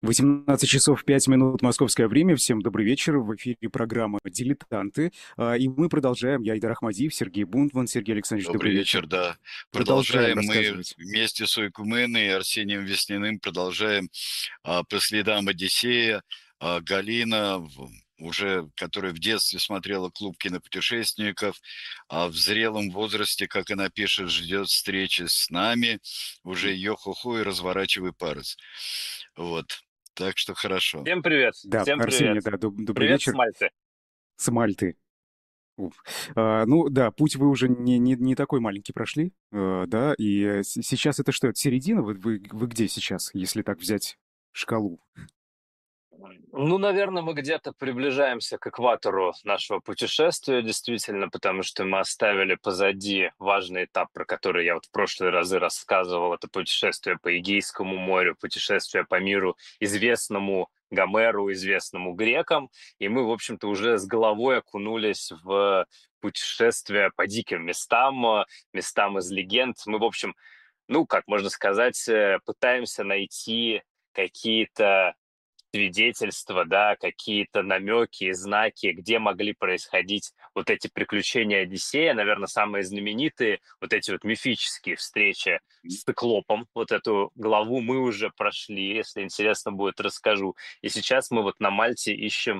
18 часов 5 минут московское время. Всем добрый вечер. В эфире программа «Дилетанты». И мы продолжаем. Я Айдар Ахмадиев, Сергей Бунтман. Сергей Александрович, Добрый добрый вечер. вечер, да. Продолжаем Продолжаем мы рассказывать. вместе с Ойкуменой и Арсением Весниным продолжаем по следам Одиссея. Галина, уже которая в детстве смотрела «Клуб кинопутешественников», а в зрелом возрасте, как она пишет, ждет встречи с нами, уже йо-хо-хо и разворачивай парус. Вот. Так что хорошо. Всем привет, Да, всем привет. Арсений, да, добрый Привет с вечер. Мальты. С Мальты. Ну да, путь вы уже не такой маленький прошли, да, и сейчас это что, это середина? Вы где сейчас, если так взять шкалу? Ну, наверное, мы где-то приближаемся к экватору нашего путешествия, действительно, потому что мы оставили позади важный этап, про который я вот в прошлые разы рассказывал. Это путешествие по Эгейскому морю, путешествие по миру, известному Гомеру, известному грекам. И мы, в общем-то, уже с головой окунулись в путешествие по диким местам, местам из легенд. Мы, в общем, ну, как можно сказать, пытаемся найти какие-то свидетельства, да, какие-то намеки и знаки, где могли происходить вот эти приключения Одиссея. Наверное, самые знаменитые, вот эти вот мифические встречи с циклопом. Вот эту главу мы уже прошли, если интересно будет, расскажу. И сейчас мы вот на Мальте ищем,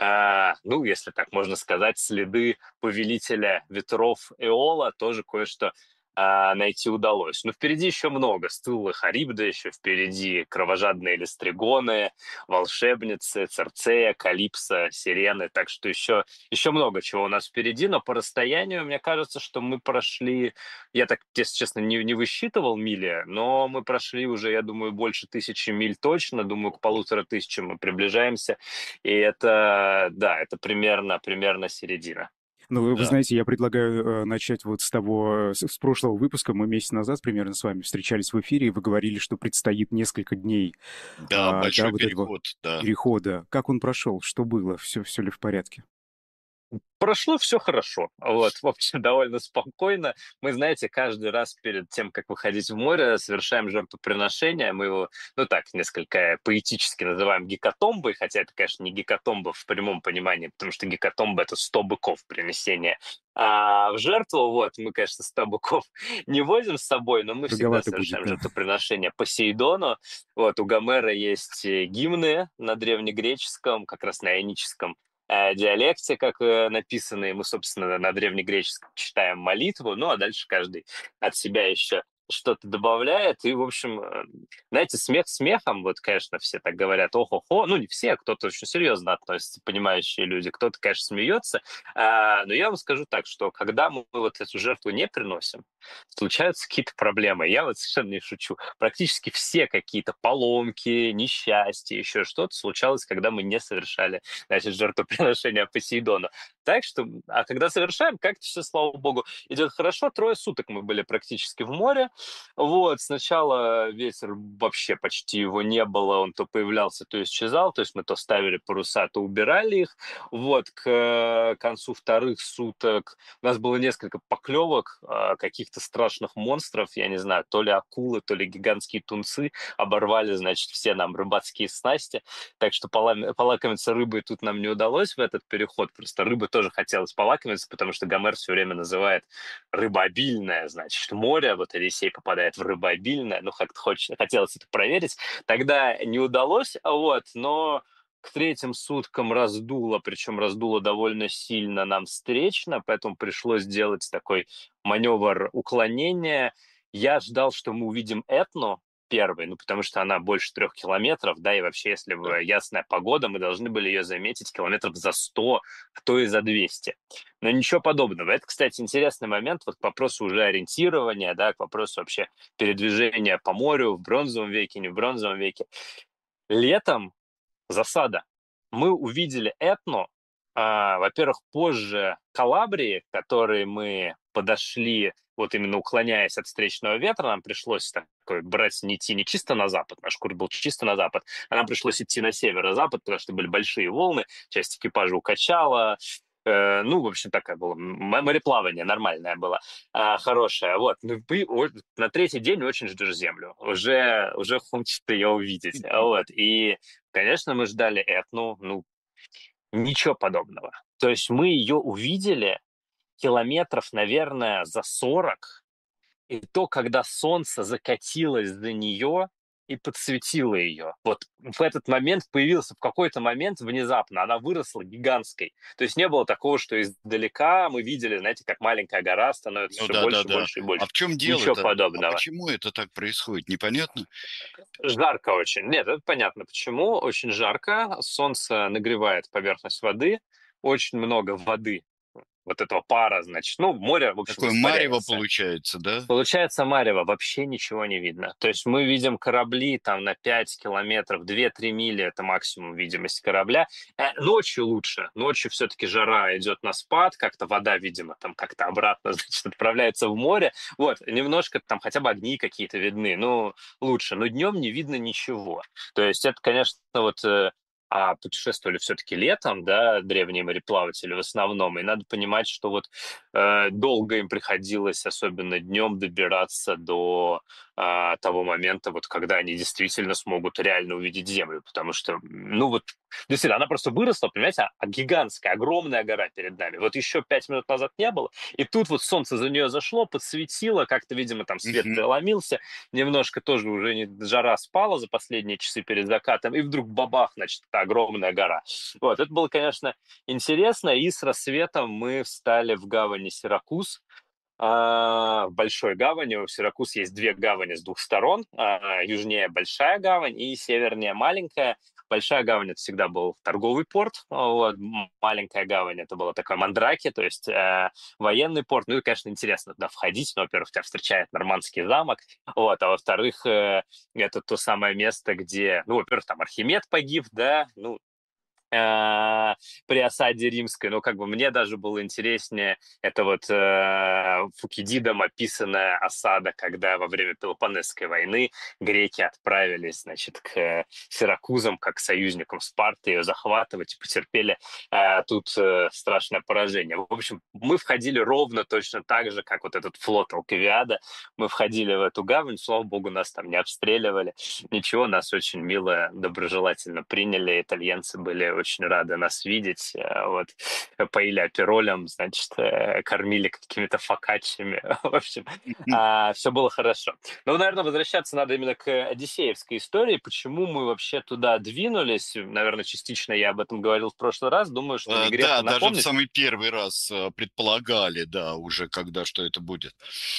ну, если так можно сказать, следы повелителя ветров Эола, тоже кое-что найти удалось. Но впереди еще много. Стылла Харибда, еще впереди кровожадные листригоны, волшебницы, Церцея, Калипсо, Сирены. Так что еще много чего у нас впереди, но по расстоянию, мне кажется, что мы прошли, я так, если честно, не высчитывал мили, но мы прошли уже, я думаю, больше 1000 миль точно, думаю, к 1500 мы приближаемся, и это, да, это примерно середина. Ну, вы Да. знаете, я предлагаю начать вот с того, с прошлого выпуска. Мы месяц назад примерно с вами встречались в эфире, и вы говорили, что предстоит несколько дней, Да, да, большой вот этого переход, да. перехода. Как он прошел? Что было? Все ли в порядке? Прошло все хорошо. Вот, в общем, довольно спокойно. Мы, знаете, каждый раз перед тем, как выходить в море, совершаем жертвоприношение. Мы его, ну так, несколько поэтически называем гекатомбой, хотя это, конечно, не гекатомба в прямом понимании, потому что гекатомба — это 100 быков принесения. А в жертву, вот, мы, конечно, 100 быков не возим с собой, но мы всегда Дороговато будет, совершаем да. жертвоприношение Посейдону. Вот, у Гомера есть гимны на древнегреческом, как раз на ионическом диалекте, как написанные. Мы, собственно, на древнегреческом читаем молитву, ну а дальше каждый от себя еще что-то добавляет. И, в общем, знаете, смех смехом, вот, конечно, все так говорят, ох-охо, ну, не все, кто-то очень серьезно относится, понимающие люди, кто-то, конечно, смеется, но я вам скажу так, что когда мы вот эту жертву не приносим, случаются какие-то проблемы. Я вот совершенно не шучу. Практически все какие-то поломки, несчастья, еще что-то случалось, когда мы не совершали, значит, жертвоприношения Посейдону. Так что, а когда совершаем, как-то все, слава богу, идет хорошо. 3 суток мы были практически в море. Вот, сначала ветер вообще почти его не было, он то появлялся, то исчезал, то есть мы то ставили паруса, то убирали их. Вот, к концу 2 суток у нас было несколько поклевок каких-то страшных монстров, я не знаю, то ли акулы, то ли гигантские тунцы оборвали, значит, все нам рыбацкие снасти, так что полакомиться рыбой тут нам не удалось в этот переход, просто рыбы тоже хотелось полакомиться, потому что Гомер все время называет рыбообильное, значит, море, вот Одиссей попадает в рыбообильное, ну, как-то хотелось это проверить, тогда не удалось, вот, но к 3 суткам раздуло, причем раздуло довольно сильно нам встречно, поэтому пришлось сделать такой маневр уклонения. Я ждал, что мы увидим Этну первой, ну, потому что она больше 3 километров, да, и вообще, если Да. бы ясная погода, мы должны были ее заметить километров за 100, а то и за 200. Но ничего подобного. Это, кстати, интересный момент вот к вопросу уже ориентирования, да, к вопросу вообще передвижения по морю в бронзовом веке, не в бронзовом веке. Летом засада. Мы увидели Этну, во-первых, позже Калабрии, к которой мы подошли, вот именно уклоняясь от встречного ветра, нам пришлось такой брать, не идти не чисто на запад, наш курс был чисто на запад, а нам пришлось идти на северо-запад, потому что были большие волны, часть экипажа укачала, Ну, в общем, такая была мореплавание нормальное было, хорошее. Вот. Ну, на третий день очень ждешь Землю. Уже хочется ее увидеть. Вот. И, конечно, мы ждали Этну. Ну, ничего подобного. То есть мы ее увидели километров, наверное, за 40, и то, когда солнце закатилось за нее и подсветило ее. Вот в этот момент появился, в какой-то момент внезапно она выросла гигантской. То есть не было такого, что издалека мы видели, знаете, как маленькая гора становится Ну все да, да, больше, да. больше и А больше. в чем Ничего дело-то? А подобного. почему это так происходит? Непонятно. Жарко очень. Нет, это понятно почему. Очень жарко. Солнце нагревает поверхность воды. Очень много воды, вот этого пара, значит. Ну, море, в общем, Такое марево испаряется. получается, да? Получается, марево, вообще ничего не видно. То есть мы видим корабли там на 5 километров, 2-3 мили — это максимум видимости корабля. Ночью лучше. Ночью все-таки жара идет на спад, как-то вода, видимо, там как-то обратно, значит, отправляется в море. Вот, немножко там хотя бы огни какие-то видны, ну, лучше. Но днем не видно ничего. То есть это, конечно, вот путешествовали все-таки летом, да, древние мореплаватели в основном, и надо понимать, что вот долго им приходилось, особенно днем, добираться до того момента, вот когда они действительно смогут реально увидеть Землю, потому что, ну вот, действительно, она просто выросла, понимаете, гигантская, огромная гора перед нами. Вот еще 5 минут назад не было, и тут вот солнце за нее зашло, подсветило, как-то, видимо, там свет Мгм. преломился, немножко тоже уже жара спала за последние часы перед закатом, и вдруг бабах, значит, эта огромная гора. Вот, это было, конечно, интересно, и с рассветом мы встали в гавани Сиракуз, в большой гавани. У Сиракуз есть две гавани с двух сторон. Южнее большая гавань и севернее маленькая. Большая гавань — это всегда был торговый порт, вот. Маленькая гавань — это было такое Мандраки, то есть военный порт. Ну и, конечно, интересно туда входить. Ну, во-первых, тебя встречает нормандский замок, вот, а во-вторых, это то самое место, где, ну, во-первых, там Архимед погиб, да, ну, при осаде римской, но как бы мне даже было интереснее, это вот Фукидидом описанная осада, когда во время Пелопоннесской войны греки отправились, значит, к Сиракузам как к союзникам Спарты, ее захватывать, и потерпели тут страшное поражение. В общем, мы входили ровно точно так же, как вот этот флот Алкивиада. Мы входили в эту гавань, слава богу, нас там не обстреливали, ничего, нас очень мило, доброжелательно приняли, итальянцы были очень рады нас видеть, вот, поили аперолем, значит, кормили какими-то фокаччами, в общем, все было хорошо. Но, наверное, возвращаться надо именно к одиссеевской истории, почему мы вообще туда двинулись, наверное, частично я об этом говорил в прошлый раз, думаю, что не грех Да, и даже в напомнить. самый первый раз предполагали, да, уже когда, что это будет.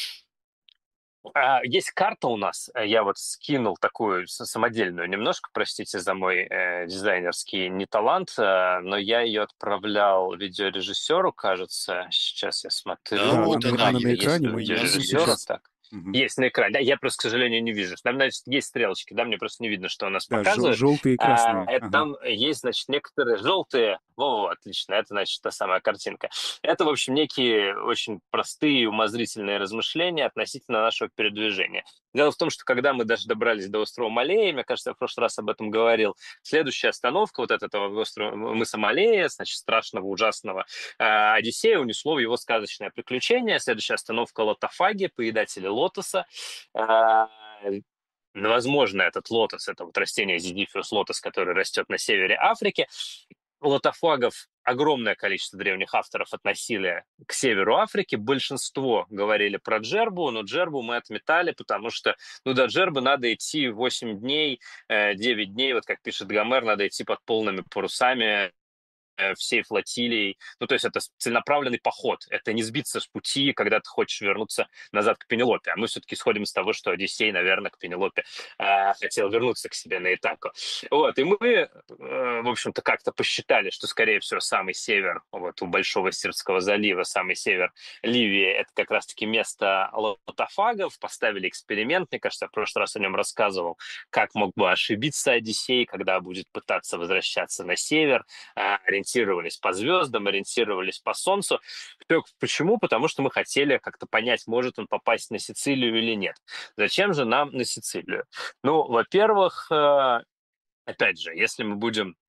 Есть карта у нас, я вот скинул такую самодельную немножко, простите за мой дизайнерский неталант, но я ее отправлял видеорежиссеру, кажется. Сейчас я Да, Да, смотрю. вот она она на есть, Есть экране, у мы я видим видеорежиссера, вижу. сейчас. так. Мгм. Есть на экране. Да, я просто, к сожалению, не вижу. Там, значит, есть стрелочки, да, мне просто не видно, что у нас Да, показывает. желтые и красные. Это Ага. там есть, значит, некоторые желтые. Во, отлично, это, значит, та самая картинка. Это, в общем, некие очень простые умозрительные размышления относительно нашего передвижения. Дело в том, что когда мы даже добрались до острова Малея, мне кажется, я в прошлый раз об этом говорил, следующая остановка вот от этого острова мыса Малея, значит, страшного, ужасного, Одиссея унесло в его сказочное приключение. Следующая остановка — Лотофаги, поедатели лотоса. А, Возможно, этот лотос — это вот растение Зидифиус лотос, который растет на севере Африки. Лотофагов огромное количество древних авторов относили к северу Африки. Большинство говорили про Джербу, но Джербу мы отметали, потому что, ну, до Джербы надо идти 8 дней, 9 дней, вот как пишет Гомер, надо идти под полными парусами, всей флотилией. Ну, то есть это целенаправленный поход. Это не сбиться с пути, когда ты хочешь вернуться назад к Пенелопе. А мы все-таки исходим из того, что Одиссей, наверное, к Пенелопе хотел вернуться к себе на Итаку. Вот, и мы, в общем-то, как-то посчитали, что, скорее всего, самый север, вот у Большого Сиртского залива, самый север Ливии — это как раз-таки место лотофагов. Поставили эксперимент, мне кажется, я в прошлый раз о нем рассказывал, как мог бы ошибиться Одиссей, когда будет пытаться возвращаться на север, ориентировались по звездам, ориентировались по Солнцу. Почему? Потому что мы хотели как-то понять, может он попасть на Сицилию или нет. Зачем же нам на Сицилию? Ну, во-первых, опять же, если мы будем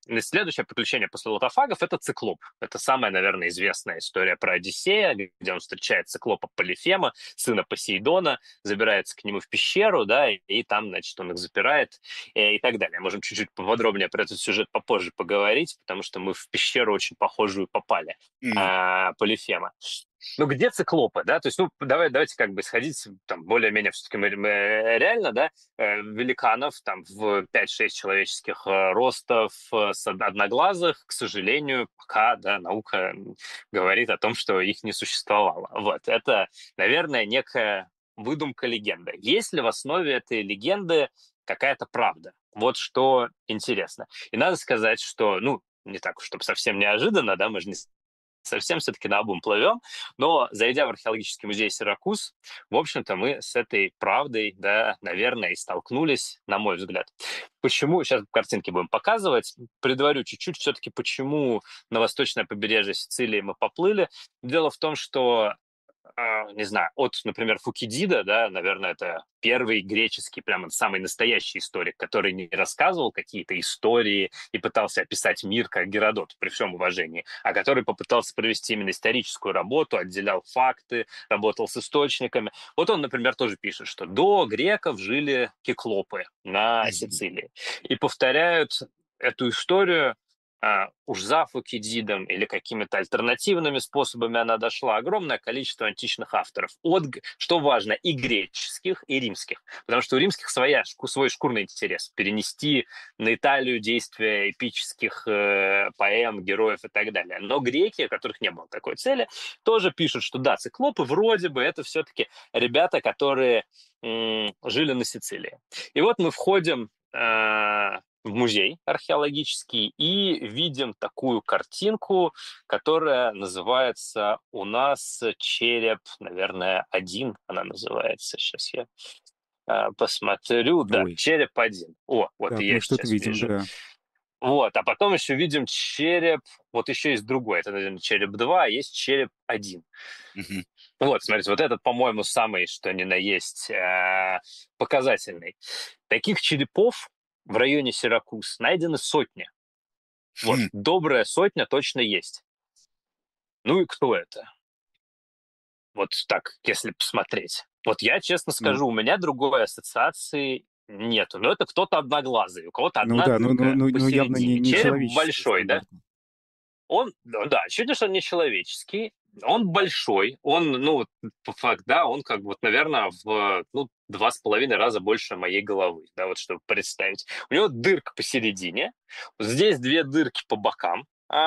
следующее приключение после лотофагов — это циклоп. Это самая, наверное, известная история про Одиссея, где он встречает циклопа Полифема, сына Посейдона, забирается к нему в пещеру, да, и там, значит, он их запирает и так далее. Можем чуть-чуть поподробнее про этот сюжет попозже поговорить, потому что мы в пещеру очень похожую попали, Полифема. Ну, где циклопы, да? То есть, ну, давайте как бы исходить там более-менее все-таки реально, да, великанов там в 5-6 человеческих ростов одноглазых, к сожалению, пока, да, наука говорит о том, что их не существовало. Вот, это, наверное, некая выдумка легенды. Есть ли в основе этой легенды какая-то правда? Вот что интересно. И надо сказать, что, ну, не так, чтобы совсем неожиданно, да, мы же не совсем все-таки наобум плывем, но зайдя в археологический музей Сиракуз, в общем-то, мы с этой правдой, да, наверное, и столкнулись, на мой взгляд. Почему, сейчас картинки будем показывать, предварю чуть-чуть все-таки, почему на восточное побережье Сицилии мы поплыли. Дело в том, что не знаю, от, например, Фукидида, да, наверное, это первый греческий, прямо самый настоящий историк, который не рассказывал какие-то истории и пытался описать мир как Геродот, при всем уважении, а который попытался провести именно историческую работу, отделял факты, работал с источниками. Вот он, например, тоже пишет, что до греков жили киклопы на Сицилии. И повторяют эту историю уж за Фукидидом или какими-то альтернативными способами она дошла, огромное количество античных авторов. Что важно, и греческих, и римских. Потому что у римских свой шкурный интерес. Перенести на Италию действия эпических поэм, героев и так далее. Но греки, у которых не было такой цели, тоже пишут, что да, циклопы вроде бы это все-таки ребята, которые жили на Сицилии. И вот мы входим в музей археологический и видим такую картинку, которая называется у нас «Череп», наверное, 1 она называется. Сейчас я посмотрю. Да, Ой, «Череп-1». О, вот так, и я мы что-то сейчас видим, вижу. да. Вот, а потом еще видим череп, вот еще есть другой, это, наверное, череп-2, а есть череп-1. Вот, смотрите, вот этот, по-моему, самый, что ни на есть, показательный. Таких черепов в районе Сиракуз найдены сотни. Вот, добрая сотня точно есть. Ну и кто это? Вот так, если посмотреть. Вот я честно Ну, скажу, у меня другой ассоциации нету. Но это кто-то одноглазый, у кого-то ну одна да, дырка ну явно посередине. не Череп человеческие большой, да? стандарты. Он, ну да, очевидно, что он нечеловеческий, он большой, он, ну, по факту, да, он как бы, вот, наверное, в, ну, 2,5 раза больше моей головы, да, вот чтобы представить. У него дырка посередине, здесь 2 дырки по бокам,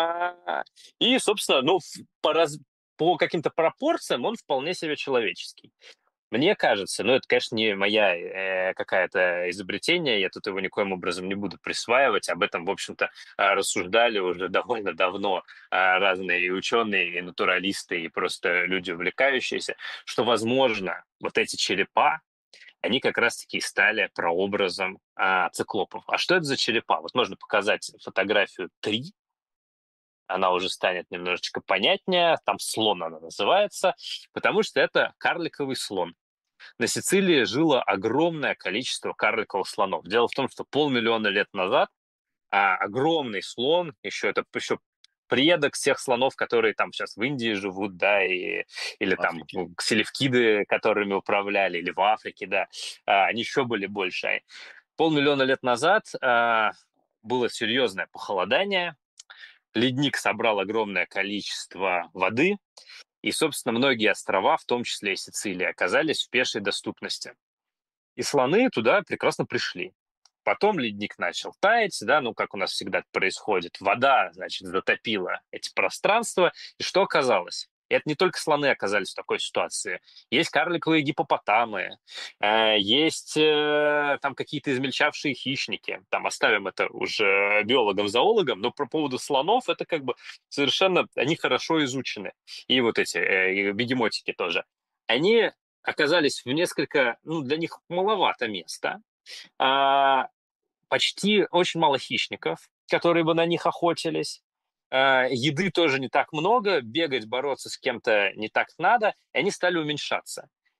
и, собственно, ну, по каким-то пропорциям он вполне себе человеческий. Мне кажется, ну, это, конечно, не моя какая-то изобретение, я тут его никоим образом не буду присваивать, об этом, в общем-то, рассуждали уже довольно давно разные и ученые, и натуралисты, и просто люди, увлекающиеся, что, возможно, вот эти черепа, они как раз-таки и стали прообразом циклопов. А что это за черепа? Вот можно показать фотографию 3, она уже станет немножечко понятнее, там слон она называется, потому что это карликовый слон. На Сицилии жило огромное количество карликовых слонов. Дело в том, что 500 000 лет назад огромный слон, еще предок всех слонов, которые там сейчас в Индии живут, да, или там Африке. селевкиды, которыми управляли, или в Африке, да, они еще были больше. 500 000 лет назад было серьезное похолодание, ледник собрал огромное количество воды, и, собственно, многие острова, в том числе и Сицилия, оказались в пешей доступности. И слоны туда прекрасно пришли. Потом ледник начал таять, да, ну, как у нас всегда происходит. Вода, значит, затопила эти пространства. И что оказалось? И это не только слоны оказались в такой ситуации. Есть карликовые гипопотамы, есть там какие-то измельчавшие хищники. Там оставим это уже биологам-зоологам, но по поводу слонов это как бы совершенно, они хорошо изучены. И вот эти бегемотики тоже. Они оказались в несколько, ну, для них маловато места, а, почти очень мало хищников, которые бы на них охотились. Еды тоже не так много, бегать, бороться с кем-то не так надо, и они стали уменьшаться.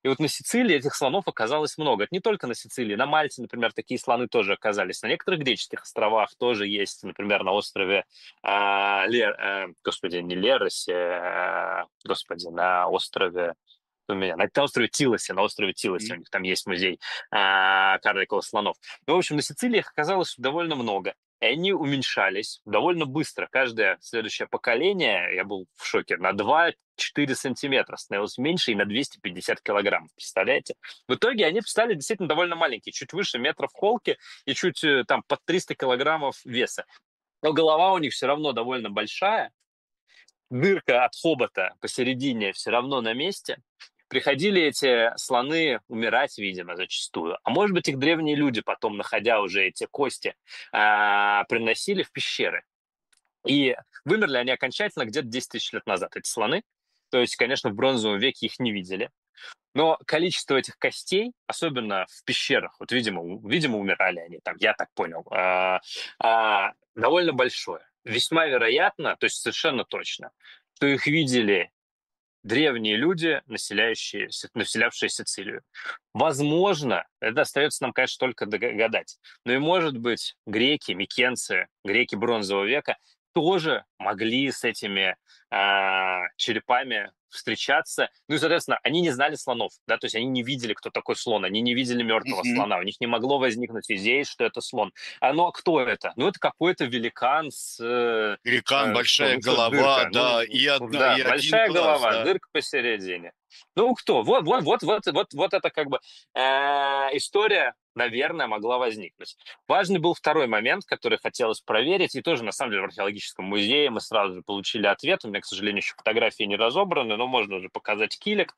И вот на Сицилии этих слонов оказалось много. Это не только на Сицилии. На Мальте, например, такие слоны тоже оказались. На некоторых греческих островах тоже есть, например, на острове господи, не Леросе, господи, на острове у меня на острове Тилосе, у них там есть музей карликовых слонов. Ну, в общем, на Сицилии их оказалось довольно много. И они уменьшались довольно быстро. Каждое следующее поколение, я был в шоке, на 2-4 сантиметра становилось меньше и на 250 килограмм. Представляете? В итоге они стали действительно довольно маленькие, чуть выше метра в холке и чуть там под 300 килограммов веса. Но голова у них все равно довольно большая, дырка от хобота посередине все равно на месте. Приходили эти слоны умирать, видимо, зачастую. А может быть, их древние люди потом, находя уже эти кости, приносили в пещеры. И вымерли они окончательно где-то 10 тысяч лет назад, эти слоны. То есть, конечно, в бронзовом веке их не видели. Но количество этих костей, особенно в пещерах, вот, видимо, умирали они там, я так понял, довольно большое. Весьма вероятно, то есть совершенно точно, что их видели древние люди, населявшие Сицилию. Возможно, это остается нам, конечно, только гадать, но и, может быть, греки, микенцы, греки бронзового века тоже могли с этими черепами встречаться. Ну и, соответственно, они не знали слонов, да, то есть они не видели, кто такой слон, они не видели мертвого слона, у них не могло возникнуть идеи, что это слон. Ну а кто это? Ну это какой-то великан с... Великан, большая что голова, дырка? да, Да, и один большая глаз, голова, да. дырка посередине. Ну кто? Вот это как бы история, наверное, могла возникнуть. Важный был второй момент, который хотелось проверить, и тоже, на самом деле, в археологическом музее мы сразу же получили ответ. У меня, к сожалению, еще фотографии не разобраны, но можно уже показать килик.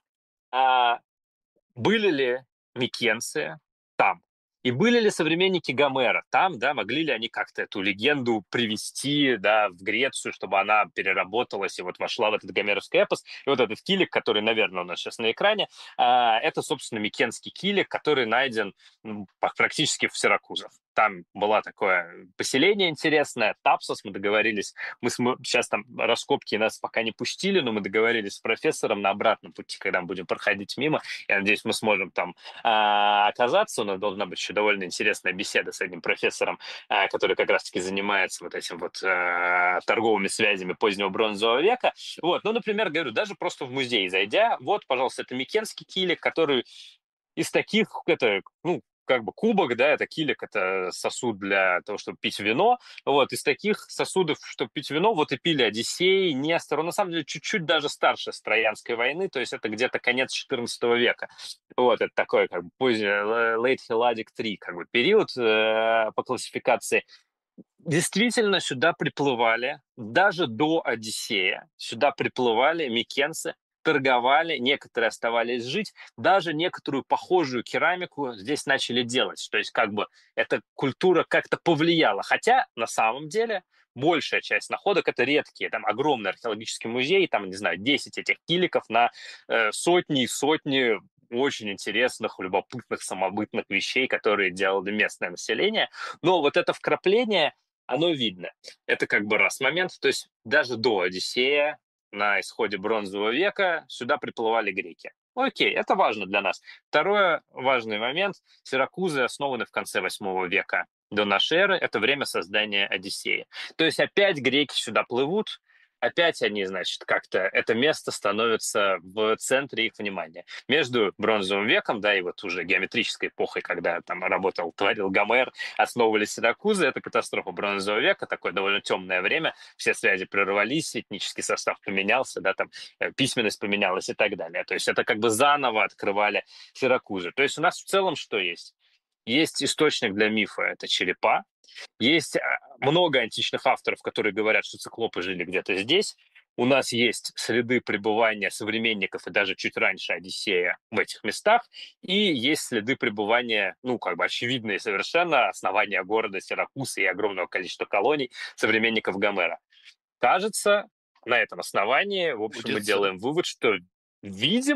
Были ли микенцы там? И были ли современники Гомера там, да, могли ли они как-то эту легенду привести, да, в Грецию, чтобы она переработалась и вот вошла в этот гомеровский эпос. И вот этот килик, который, наверное, у нас сейчас на экране, это, собственно, микенский килик, который найден практически в Сиракузах. Там было такое поселение интересное, Тапсос, мы договорились, сейчас там раскопки нас пока не пустили, но мы договорились с профессором на обратном пути, когда мы будем проходить мимо. Я надеюсь, мы сможем там оказаться. У нас должна быть еще довольно интересная беседа с одним профессором, который как раз-таки занимается вот этим вот торговыми связями позднего бронзового века. Вот, ну, например, говорю, даже просто в музей зайдя, вот, пожалуйста, это микенский килик, который из таких, это, ну, как бы кубок, да, это килик, это сосуд для того, чтобы пить вино. Вот, из таких сосудов, чтобы пить вино, вот и пили Одиссей, Нестор. Он, на самом деле, чуть-чуть даже старше с Троянской войны, то есть это где-то конец XIV века. Вот, это такой, как бы, поздний, late Helladic III, как бы, период по классификации. Действительно, сюда приплывали, даже до Одиссея, сюда приплывали микенцы, торговали, некоторые оставались жить, даже некоторую похожую керамику здесь начали делать. То есть как бы эта культура как-то повлияла. Хотя на самом деле большая часть находок это редкие. Там огромный археологический музей, там, не знаю, 10 этих киликов на сотни и сотни очень интересных, любопытных, самобытных вещей, которые делало местное население. Но вот это вкрапление, оно видно. Это как бы раз момент. То есть даже до Одиссея, на исходе бронзового века, сюда приплывали греки. Окей, это важно для нас. Второй важный момент. Сиракузы основаны в конце 8 века до нашей эры. Это время создания Одиссея. То есть опять греки сюда плывут, опять они, значит, как-то это место становится в центре их внимания. Между бронзовым веком, да, и вот уже геометрической эпохой, когда там работал, творил Гомер, основывались Сиракузы, это катастрофа бронзового века, такое довольно темное время, все связи прервались, этнический состав поменялся, да, там письменность поменялась и так далее. То есть это как бы заново открывали Сиракузы. То есть у нас в целом что есть? Есть источник для мифа, это черепа. Есть много античных авторов, которые говорят, что циклопы жили где-то здесь. У нас есть следы пребывания современников и даже чуть раньше Одиссея в этих местах. И есть следы пребывания, ну, как бы очевидные совершенно, основания города Сиракуза и огромного количества колоний современников Гомера. Кажется, на этом основании, в общем, мы Будет, делаем вывод, что, видимо,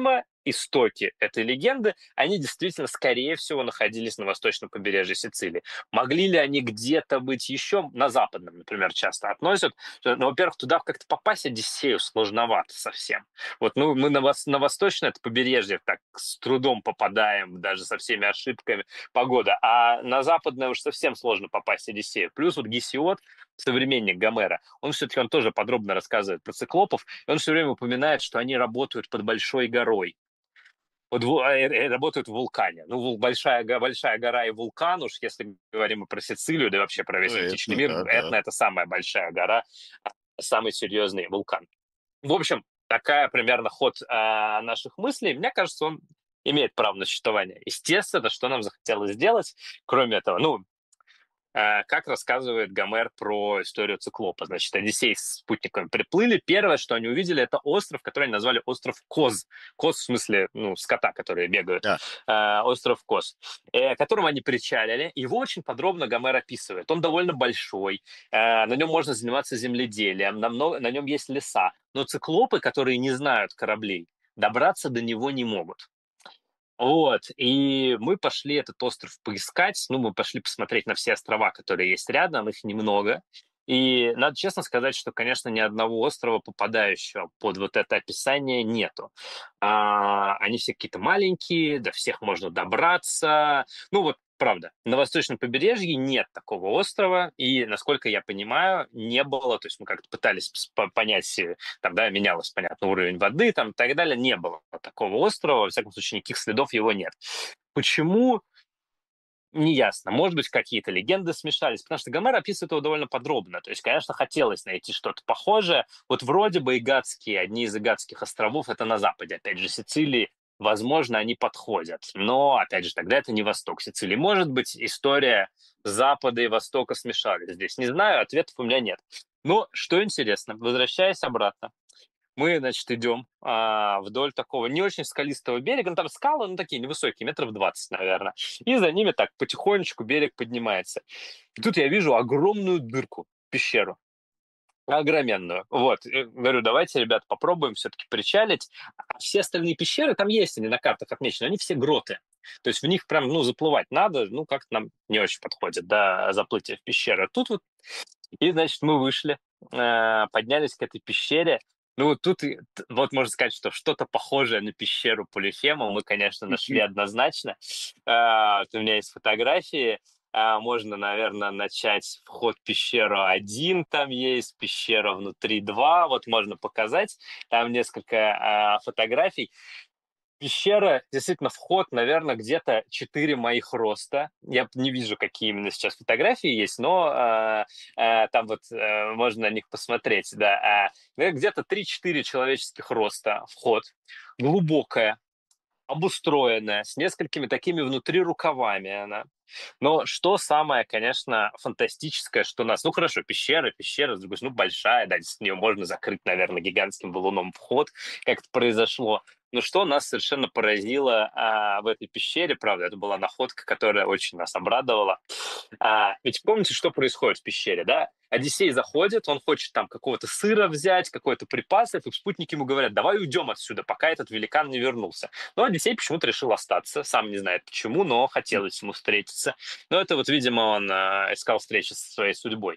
истоки этой легенды, они действительно, скорее всего, находились на восточном побережье Сицилии. Могли ли они где-то быть еще на западном, например, часто относят? Ну, во-первых, туда как-то попасть Одиссею сложновато совсем. Вот, ну, мы на восточное это побережье так с трудом попадаем, даже со всеми ошибками погоды, а на западное уж совсем сложно попасть Одиссею. Плюс вот Гесиод, современник Гомера, он тоже подробно рассказывает про циклопов, и он все время упоминает, что они работают под большой горой. Вот работают в вулкане. Ну, большая гора и вулкан, уж если говорим про Сицилию, да и вообще про Ну, весь античный Этна, мир, да-да. Этна — это самая большая гора, самый серьезный вулкан. В общем, такая примерно ход наших мыслей. Мне кажется, он имеет право на существование. Естественно, что нам захотелось сделать, кроме этого, ну, как рассказывает Гомер про историю циклопа. Значит, Одиссей с спутниками приплыли. Первое, что они увидели, это остров, который они назвали остров Коз. Коз в смысле, ну, скота, которые бегают. Да. Остров Коз, к которому они причалили. Его очень подробно Гомер описывает. Он довольно большой, на нем можно заниматься земледелием, на нем есть леса. Но циклопы, которые не знают кораблей, добраться до него не могут. Вот, и мы пошли этот остров поискать, ну, мы пошли посмотреть на все острова, которые есть рядом, их немного. И надо честно сказать, что, конечно, ни одного острова, попадающего под вот это описание, нету. Они все какие-то маленькие, до всех можно добраться. Ну вот, правда, на восточном побережье нет такого острова, и, насколько я понимаю, не было, то есть мы как-то пытались понять, там, да, менялось, понятно, уровень воды, там, и так далее, не было такого острова, во всяком случае, никаких следов его нет. Почему? Неясно. Может быть, какие-то легенды смешались, потому что Гомер описывает его довольно подробно. То есть, конечно, хотелось найти что-то похожее. Вот вроде бы одни из Игатских островов, это на западе, опять же, Сицилии, возможно, они подходят. Но, опять же, тогда это не восток Сицилии. Может быть, история Запада и Востока смешались здесь. Не знаю, ответов у меня нет. Но, что интересно, возвращаясь обратно, мы, значит, идем вдоль такого не очень скалистого берега, ну там скалы, ну такие невысокие, метров 20, наверное. И за ними так потихонечку берег поднимается. И тут я вижу огромную дырку, пещеру. Огроменную. Вот. И говорю, давайте, ребят, попробуем все-таки причалить. А все остальные пещеры, там есть они на картах отмечены, они все гроты. То есть в них прям, ну, заплывать надо, ну, как-то нам не очень подходит, да, заплытие в пещеры. Тут вот и, значит, мы вышли, поднялись к этой пещере. Ну, вот тут, вот можно сказать, что что-то похожее на пещеру Полифема мы, конечно, нашли однозначно. Вот у меня есть фотографии. Можно, наверное, начать вход в пещеру 1, там есть, пещера внутри 2, вот можно показать. Там несколько фотографий. Пещера, действительно, вход, наверное, где-то 4 моих роста. Я не вижу, какие именно сейчас фотографии есть, но там вот можно на них посмотреть. Да. Наверное, где-то 3-4 человеческих роста вход. Глубокая, обустроенная, с несколькими такими внутри рукавами она. Но что самое, конечно, фантастическое, что нас... Ну, хорошо, пещера, с другой стороны, ну, большая, да, с нее можно закрыть, наверное, гигантским валуном вход, как это произошло. Но что нас совершенно поразило в этой пещере, правда, это была находка, которая очень нас обрадовала. Ведь помните, что происходит в пещере, да? Одиссей заходит, он хочет там какого-то сыра взять, какой-то припасов, и спутники ему говорят, давай уйдем отсюда, пока этот великан не вернулся. Но Одиссей почему-то решил остаться, сам не знает почему, но хотелось ему встретиться. Но это вот, видимо, он искал встречи со своей судьбой.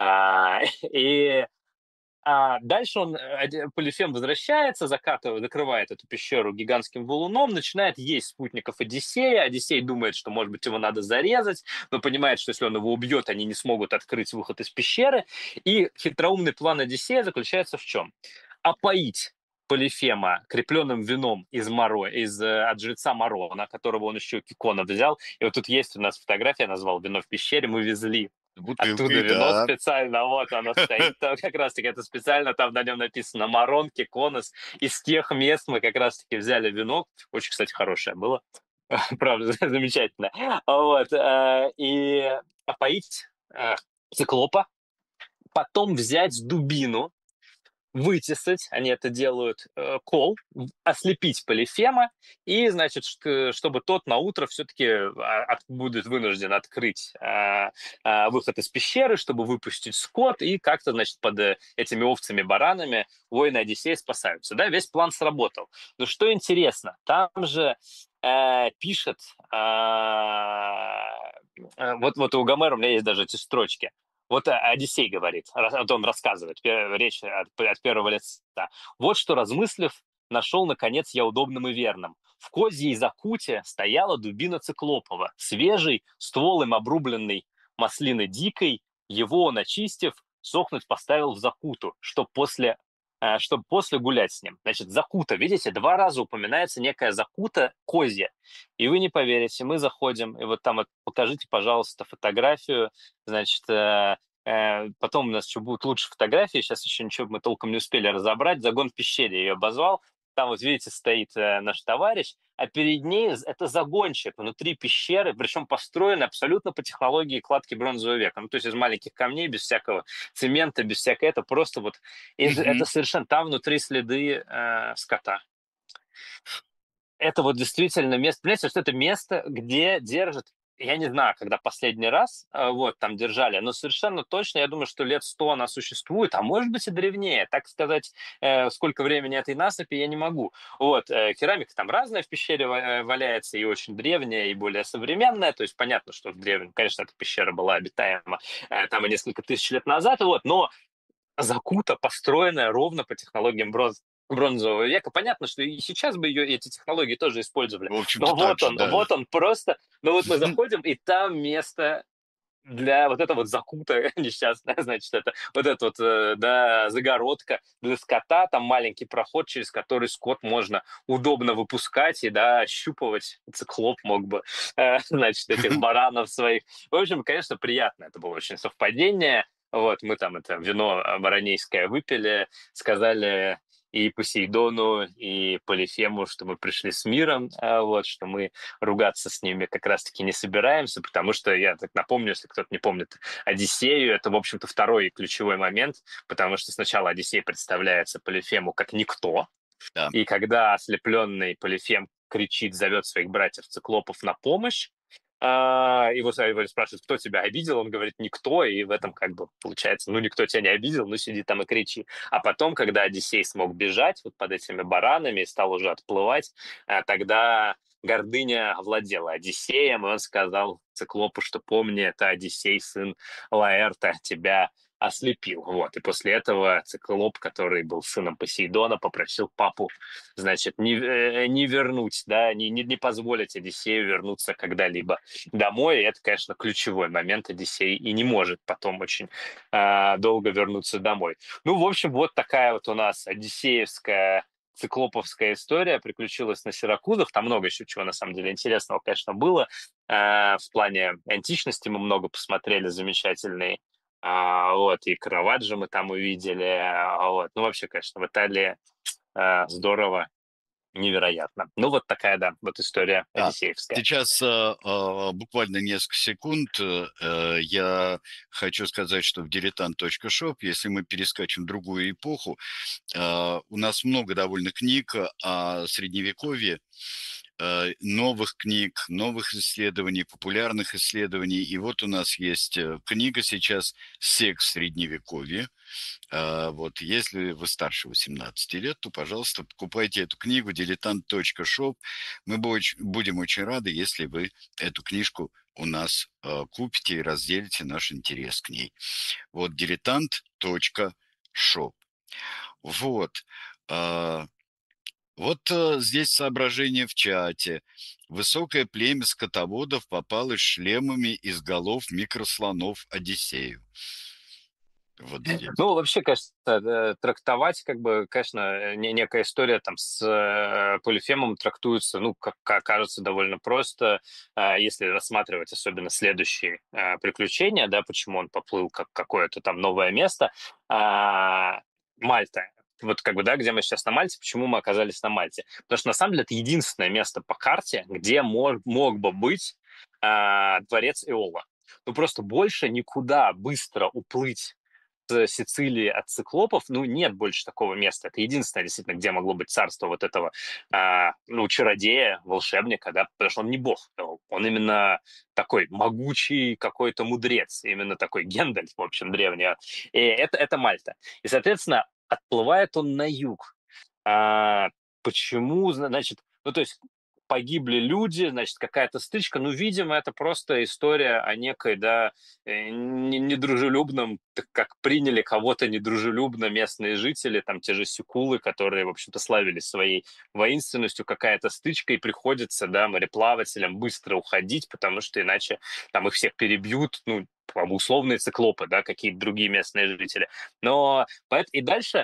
И дальше Полифем возвращается, закрывает эту пещеру гигантским валуном, начинает есть спутников Одиссея. Одиссей думает, что, может быть, его надо зарезать, но понимает, что если он его убьет, они не смогут открыть выход из пещеры. И хитроумный план Одиссея заключается в чем? Опоить Полифема крепленным вином от жреца Марона, которого он еще у Кикона взял. И вот тут есть у нас фотография, я назвал «Вино в пещере», мы везли оттуда Бутылкой, вино да. специально, вот оно стоит, там как раз-таки это специально, там на нем написано Марон, Киконос. Из тех мест мы как раз-таки взяли вино, очень, кстати, хорошее было, правда, замечательно. Вот, и опоить циклопа, потом взять дубину, вытесать, они это делают, кол, ослепить Полифема, и, значит, чтобы тот на утро все-таки будет вынужден открыть выход из пещеры, чтобы выпустить скот, и как-то, значит, под этими овцами-баранами воины Одиссея спасаются. Да, весь план сработал. Но что интересно, там же пишет, вот у Гомера у меня есть даже эти строчки. Вот Одиссей говорит, вот он рассказывает, речь от первого лица. «Вот что, размыслив, нашел, наконец, я удобным и верным. В козьей закуте стояла дубина циклопова, свежий, ствол им обрубленный маслины дикой, его он, очистив, сохнуть поставил в закуту, чтоб после гулять с ним». Значит, закута, видите, 2 раза упоминается некая закута козья. И вы не поверите, мы заходим, и вот там вот покажите, пожалуйста, фотографию, значит, потом у нас еще будут лучше фотографии, сейчас еще ничего мы толком не успели разобрать. «Загон в пещере» я ее обозвал. Там вот, видите, стоит наш товарищ, а перед ней это загончик внутри пещеры, причем построен абсолютно по технологии кладки бронзового века. Ну, то есть из маленьких камней, без всякого цемента, без всякого это просто вот... Это совершенно... Там внутри следы скота. Это вот действительно место, понимаете, что это место, где держат, я не знаю, когда последний раз вот там держали, но совершенно точно, я думаю, что лет 100 она существует, а может быть и древнее. Так сказать, сколько времени этой насыпи, я не могу. Вот, керамика там разная в пещере валяется, и очень древняя, и более современная, то есть понятно, что в древнем, конечно, эта пещера была обитаема там и несколько тысяч лет назад, вот, но закута, построенная ровно по технологиям бронзового века. Понятно, что и сейчас бы эти технологии тоже использовали. В общем-то, Но так же, да. вот он просто... Ну вот мы заходим, и там место для вот этого вот закута несчастная, значит, это вот эта вот, да, загородка для скота, там маленький проход, через который скот можно удобно выпускать и, да, ощупывать. Циклоп мог бы, значит, этих баранов своих. В общем, конечно, приятно. Это было очень совпадение. Вот, мы там это вино баранейское выпили, сказали и Посейдону, и Полифему, что мы пришли с миром, вот, что мы ругаться с ними как раз-таки не собираемся, потому что, я так напомню, если кто-то не помнит, Одиссею — это, в общем-то, второй ключевой момент, потому что сначала Одиссей представляется Полифему как никто, Да. и когда ослепленный Полифем кричит, зовет своих братьев-циклопов на помощь, его спрашивают, кто тебя обидел, он говорит, никто, и в этом как бы получается, ну, никто тебя не обидел, ну, сиди там и кричи. А потом, когда Одиссей смог бежать вот под этими баранами и стал уже отплывать, тогда гордыня овладела Одиссеем, и он сказал Циклопу, что помни, это Одиссей, сын Лаэрта, тебя ослепил. Вот. И после этого Циклоп, который был сыном Посейдона, попросил папу, значит, не вернуть, да, не позволить Одиссею вернуться когда-либо домой. И это, конечно, ключевой момент. Одиссей и не может потом очень долго вернуться домой. Ну, в общем, вот такая вот у нас одиссеевская циклоповская история приключилась на Сиракузах. Там много еще чего, на самом деле, интересного, конечно, было. В плане античности мы много посмотрели, замечательный. Вот, и Караваджо мы там увидели. Вот. Ну, вообще, конечно, в Италии здорово, невероятно. Ну, вот такая, да, вот история Да. одиссеевская. Сейчас буквально несколько секунд я хочу сказать, что в diletant.shop, если мы перескочим в другую эпоху, у нас много довольно книг о Средневековье, новых книг, новых исследований, популярных исследований. И вот у нас есть книга сейчас «Секс в Средневековье». Вот, если вы старше 18 лет, то, пожалуйста, покупайте эту книгу diletant.shop. Мы будем очень рады, если вы эту книжку у нас купите и разделите наш интерес к ней. Вот, diletant.shop. Вот. Вот здесь соображение в чате. Высокое племя скотоводов попало с шлемами из голов микрослонов Одиссею. Вот здесь. Ну, вообще, кажется, трактовать, как бы, конечно, некая история там с Полифемом трактуется, ну, как кажется, довольно просто, если рассматривать особенно следующие приключения, да, почему он поплыл как какое-то там новое место. Мальта. Вот как бы, да, где мы сейчас на Мальте, почему мы оказались на Мальте? Потому что, на самом деле, это единственное место по карте, где мог бы быть дворец Эола. Ну, просто больше никуда быстро уплыть Сицилии от циклопов, ну, нет больше такого места. Это единственное, действительно, где могло быть царство вот этого, ну, чародея, волшебника, да, потому что он не бог, он именно такой могучий какой-то мудрец, именно такой Гендальф, в общем, древний. И это Мальта. И, соответственно, отплывает он на юг. А, почему, значит, ну, то есть погибли люди, значит, какая-то стычка. Ну, видимо, это просто история о некой, да, недружелюбном, так как приняли кого-то недружелюбно местные жители, там те же сикулы, которые, в общем-то, славились своей воинственностью, какая-то стычка, и приходится, да, мореплавателям быстро уходить, потому что иначе там их всех перебьют, ну, по-моему, условные циклопы, да, какие-то другие местные жители. Но и дальше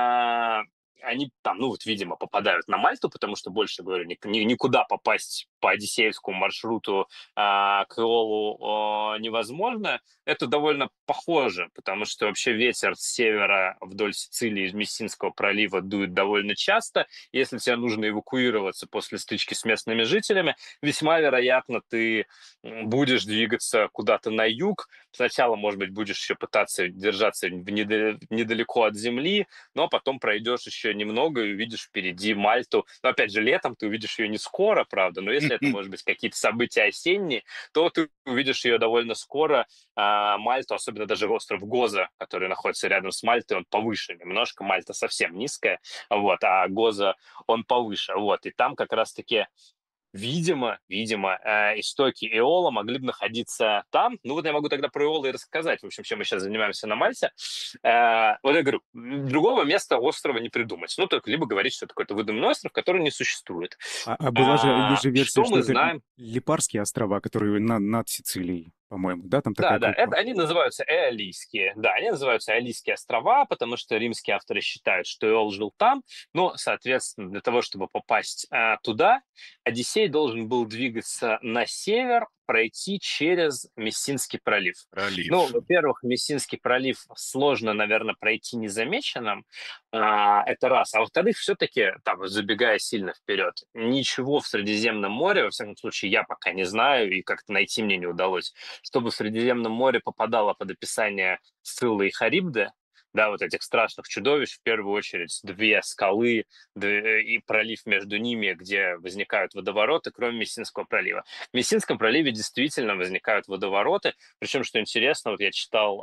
они там, ну вот, видимо, попадают на Мальту, потому что больше, говорю, никуда попасть по Одиссеевскому маршруту к Иолу невозможно. Это довольно похоже, потому что вообще ветер с севера вдоль Сицилии из Мессинского пролива дует довольно часто. Если тебе нужно эвакуироваться после стычки с местными жителями, весьма вероятно, ты будешь двигаться куда-то на юг. Сначала, может быть, будешь еще пытаться держаться недалеко от земли, но потом пройдешь еще немного и увидишь впереди Мальту. Но, опять же, летом ты увидишь ее не скоро, правда, но если это, может быть, какие-то события осенние, то ты увидишь ее довольно скоро. Мальту, особенно даже остров Гоза, который находится рядом с Мальтой, он повыше немножко. Мальта совсем низкая, вот, а Гоза, он повыше. Вот, и там как раз-таки видимо, истоки Эола могли бы находиться там. Ну вот я могу тогда про Эола и рассказать, в общем, чем мы сейчас занимаемся на Мальте. Вот я говорю, другого места острова не придумать. Ну, только либо говорить, что это какой-то выдуманный остров, который не существует. Есть же версия, Что что мы это знаем? Липарские острова, которые над Сицилией, по-моему, да, там Да, такая да, группа. они называются Эолийские. Да, они называются Эолийские острова, потому что римские авторы считают, что Эол жил там. Но, соответственно, для того, чтобы попасть туда, Одиссей должен был двигаться на север, пройти через Мессинский пролив. Ну, Пролив. во-первых, Мессинский пролив сложно, наверное, пройти незамеченным. Это раз. А во-вторых, все-таки, там, забегая сильно вперед, ничего в Средиземном море, во всяком случае, я пока не знаю, и как-то найти мне не удалось, чтобы в Средиземном море попадало под описание Сциллы и Харибды, да, вот этих страшных чудовищ, в первую очередь две скалы и пролив между ними, где возникают водовороты, кроме Мессинского пролива. В Мессинском проливе действительно возникают водовороты, причем, что интересно, вот я читал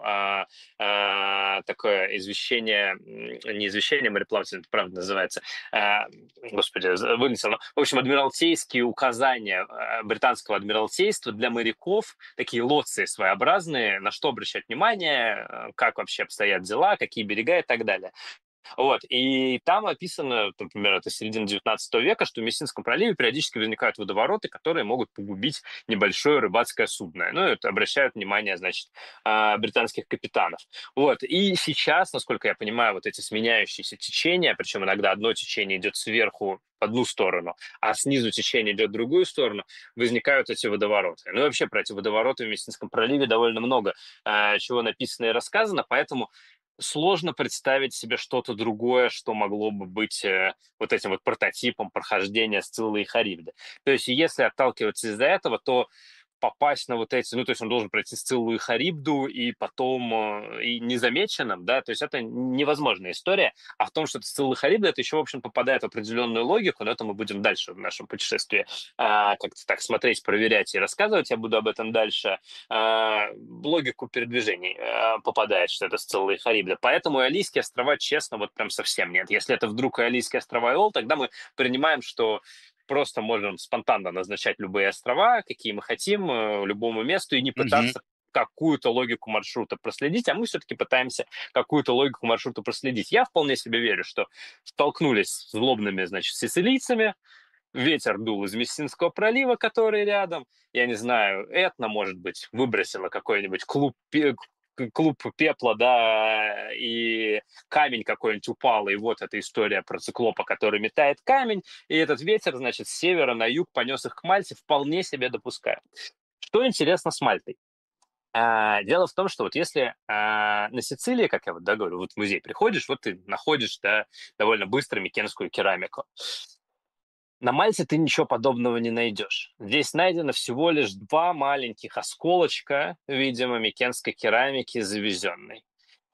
такое извещение, не извещение мореплавателя, это правда называется, господи, вылетел, но, в общем, адмиралтейские указания британского адмиралтейства для моряков, такие лоции своеобразные, на что обращать внимание, как вообще обстоят дела, какие берега и так далее. Вот. И там описано, например, это середина 19 века, что в Мессинском проливе периодически возникают водовороты, которые могут погубить небольшое рыбацкое судно. Ну, это обращают внимание, значит, британских капитанов. Вот. И сейчас, насколько я понимаю, вот эти сменяющиеся течения, причем иногда одно течение идет сверху в одну сторону, а снизу течение идет в другую сторону, возникают эти водовороты. Ну и вообще про эти водовороты в Мессинском проливе довольно много чего написано и рассказано, поэтому сложно представить себе что-то другое, что могло бы быть вот этим вот прототипом прохождения Сциллы и Харибды. То есть если отталкиваться из-за этого, то попасть на вот эти, ну, то есть он должен пройти Сциллу и Харибду, и потом и незамеченным, да, то есть это невозможная история, а в том, что это Сцилла и Харибда, это еще, в общем, попадает в определенную логику, но это мы будем дальше в нашем путешествии как-то так смотреть, проверять и рассказывать, я буду об этом дальше, логику передвижений попадает, что это Сцилла и Харибда, поэтому Иолийские острова, честно, вот прям совсем нет. Если это вдруг Иолийские острова Иол, тогда мы принимаем, что просто можем спонтанно назначать любые острова, какие мы хотим, любому месту, и не Мгм. пытаться какую-то логику маршрута проследить, а мы все-таки пытаемся какую-то логику маршрута проследить. Я вполне себе верю, что столкнулись с злобными, значит, сицилийцами, ветер дул из Мессинского пролива, который рядом, я не знаю, Этна, может быть, выбросила какой-нибудь клуб пепла, да, и камень какой-нибудь упал, и вот эта история про циклопа, который метает камень, и этот ветер, значит, с севера на юг понес их к Мальте, вполне себе допускаю. Что интересно с Мальтой? Дело в том, что вот если на Сицилии, как я вот да, говорю, вот в музей приходишь, вот ты находишь, да, довольно быстро микенскую керамику. На Мальте ты ничего подобного не найдешь. Здесь найдено всего лишь два маленьких осколочка, видимо, микенской керамики завезенной.